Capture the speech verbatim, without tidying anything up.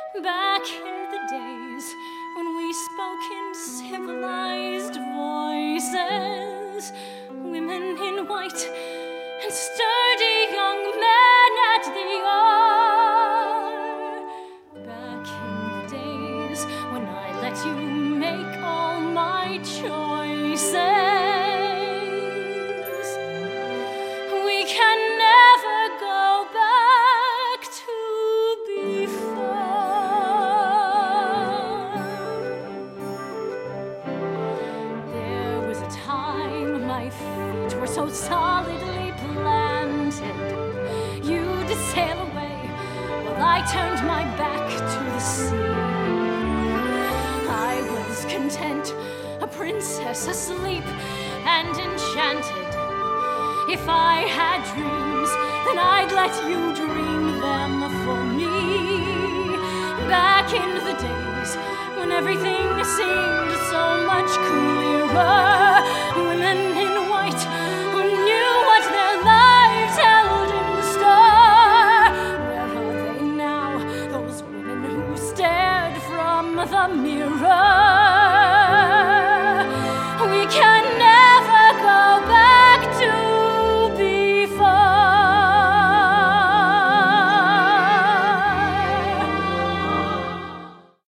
Back in the days when we spoke in civilized voices, women in white and sturdy young men at the oar. Back in the days when I let you make all my choices, we can never go back to before. There was a time my feet were so solidly planted, you'd sail away while I turned my back to the sea. I was content, a princess asleep and enchanted. If I had dreams, then I'd let you dream them for me. Back in the days when everything seemed so much clearer, women in white who knew what their lives held in store. Where are they now, those women who stared from the mirror?